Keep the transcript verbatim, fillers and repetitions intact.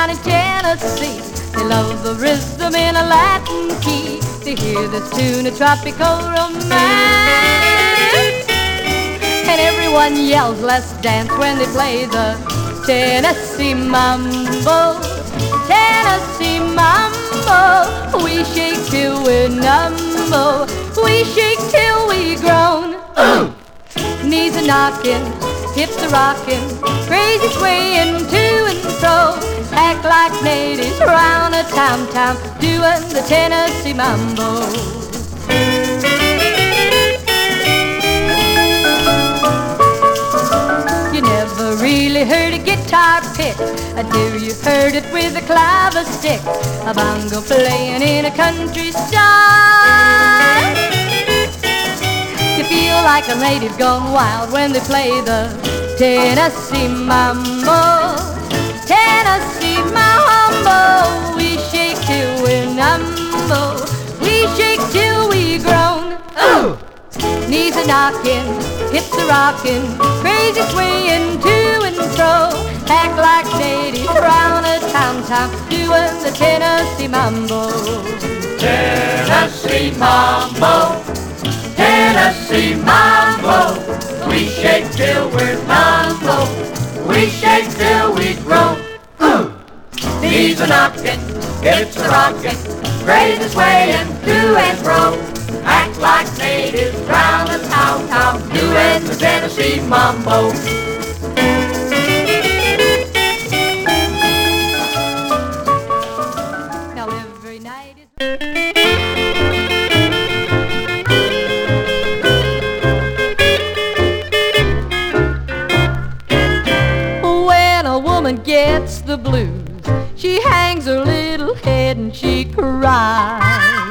down in Tennessee. They love the rhythm in a Latin key. They hear this tune, a tropical romance, and everyone yells, let's dance, when they play the Tennessee Mambo. Tennessee Mambo, we shake till we're numbo. We shake till we groan. Knees are knocking, hips are rocking, crazy swaying to and fro. Act like natives round a tom-tom, doing the Tennessee Mambo. You never really heard a guitar pick until you heard it with a clava stick, a bongo playing in a country style. You feel like a native gone wild when they play the Tennessee Mambo. Tennessee Mambo, we shake till we're numbo. We shake till we groan. Ooh. Knees are knocking, hips are rocking, crazy swaying to and fro. Act like natives round a tom-tom, doing the Tennessee Mambo. Tennessee Mambo, Tennessee Mambo, we shake till we're numbo. We shake till we grow. Ooh. Knees are knocking, hips are rocking, crazy swaying to and fro. Act like natives round the tom-tom, doing the Tennessee Mambo. Now every night is when a woman gets the blues, she hangs her little head and she cries.